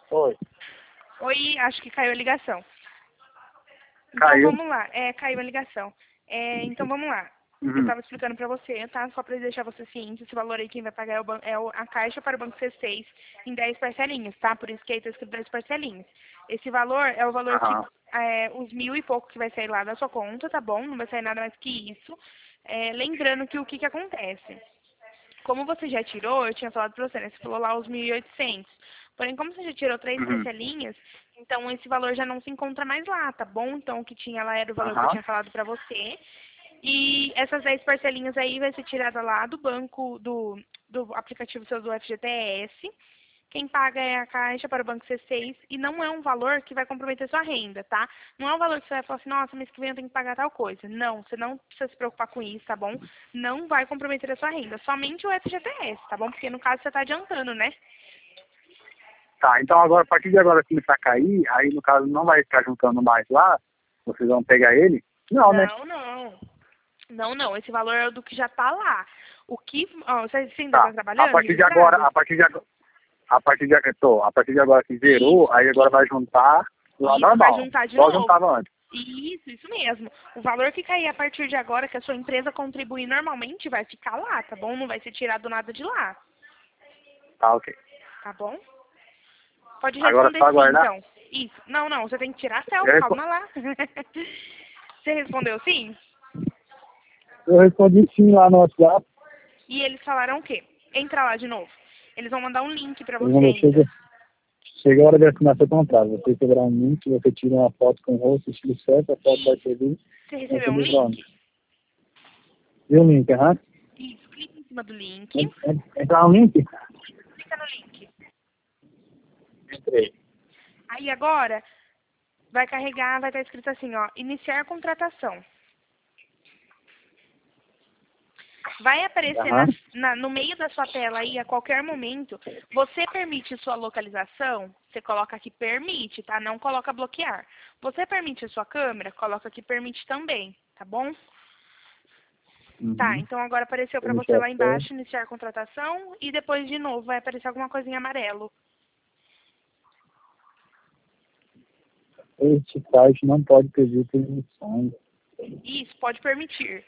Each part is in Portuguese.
Oi. Oi, acho que caiu a ligação. Então Caiu? vamos lá. Caiu a ligação. Então vamos lá. Eu Uhum. estava explicando para você, tá? Só para deixar você ciente, esse valor aí quem vai pagar a Caixa para o Banco C6 em 10 parcelinhas, tá? Por isso que aí tá escrito 10 parcelinhas. Esse valor é o valor que, Aham. os 1.000 e pouco que vai sair lá da sua conta, tá bom? Não vai sair nada mais que isso. Lembrando que o que acontece? Como você já tirou, eu tinha falado pra você, né? Você falou lá os 1.800. Porém, como você já tirou três Uhum. parcelinhas, então esse valor já não se encontra mais lá, tá bom? Então o que tinha lá era o valor que eu Aham. tinha falado pra você. E essas 10 parcelinhas aí vai ser tirada lá do banco, do aplicativo seu do FGTS. Quem paga é a Caixa para o Banco C6 e não é um valor que vai comprometer sua renda, tá? Não é um valor que você vai falar assim, nossa, mês que vem eu tenho que pagar tal coisa. Não, você não precisa se preocupar com isso, tá bom? Não vai comprometer a sua renda, somente o FGTS, tá bom? Porque no caso você está adiantando, né? Tá, então agora, a partir de agora começar a cair, aí no caso não vai ficar juntando mais lá, vocês vão pegar ele? Não, né? Não, não. Não, não. Esse valor é o do que já tá lá. O que. Ó, você ainda Tá. tá trabalhando, A registrado? partir de agora, a partir de agora que zerou, Isso. aí agora vai juntar lá Isso, vai normal, juntar de igual novo. juntava antes. Isso mesmo. O valor que cair a partir de agora, que a sua empresa contribuir normalmente, vai ficar lá, tá bom? Não vai ser tirado nada de lá, Tá, ok. tá bom? Pode Agora é responder só sim, aguardar. então. Isso. Não, não, você tem que tirar a Eu, selfie, respo- calma lá. Você respondeu sim? eu respondi sim lá no WhatsApp. E eles falaram o quê? Entra lá de novo. Eles vão mandar um link pra Ele você mandou, ainda. chega a hora de assinar seu contrato. Você receberá um link, você tira uma foto com o rosto, estilo certo, a foto vai Isso. ser ali, Você vai recebeu ser um dos drones. link? Viu o link, aham? Isso. Clica em cima do link. Entrar no link? Clica no link. Entrei. Aí agora vai carregar, vai estar escrito assim, ó, iniciar contratação. Vai aparecer Aham. no meio da sua tela aí a qualquer momento. Você permite sua localização? Você coloca aqui permite, tá? Não coloca bloquear. Você permite a sua câmera? Coloca aqui permite também, tá bom? Tá, Uhum. então agora apareceu pra você Iniciar lá acesso. embaixo iniciar contratação e depois de novo vai aparecer alguma coisa em amarelo. Este site não pode pedir permissões. Isso, pode permitir.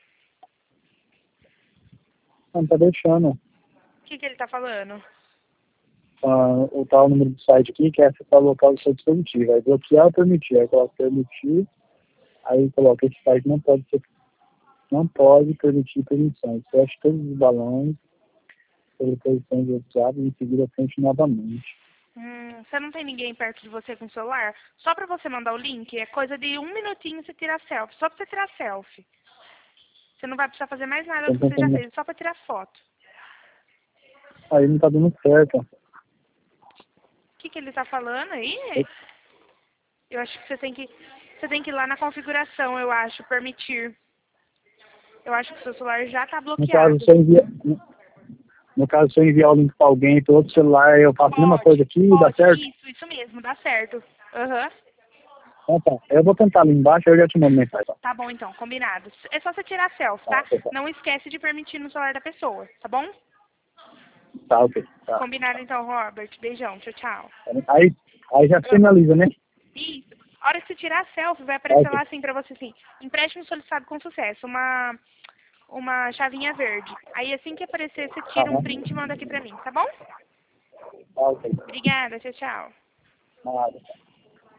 Não tá deixando. O que ele tá falando? O tal número do site aqui, que é acessar o local do seu dispositivo. Aí bloquear ou permitir. Aí coloca permitir. Aí coloca esse site não pode permitir permissões. Feche todos os balões sobre posições de WhatsApp e em seguida frente novamente. Você não tem ninguém perto de você com celular? Só pra você mandar o link, é coisa de 1 minutinho você tirar selfie. Só pra você tirar selfie. Você não vai precisar fazer mais nada do Então, que você já tentando... fez, só pra tirar foto. Aí não tá dando certo. O que ele tá falando aí? Eu acho que você tem que ir lá na configuração, eu acho, permitir. Eu acho que o seu celular já tá No caso, bloqueado. se eu enviar, no caso, se eu enviar o link para alguém para outro celular, eu faço a mesma coisa aqui e dá Pode, certo? isso mesmo, dá certo. Aham. Então tá. Eu vou tentar ali embaixo e eu já te mando mensagem. Tá bom então, combinado. É só você tirar selfie, Tá, tá? tá. Não esquece de permitir no celular da pessoa, tá bom? Tá, ok. Tá. Combinado então, Robert. Beijão, tchau, tchau. Aí já Ah, finaliza, né? isso. A hora que você tirar a selfie, vai Tá, aparecer ok. lá assim pra você assim, empréstimo solicitado com sucesso, uma chavinha verde. Aí assim que aparecer, você tira um Aham. print e manda aqui pra mim, tá bom? Tá, ok. Obrigada, tchau, tchau. Nada.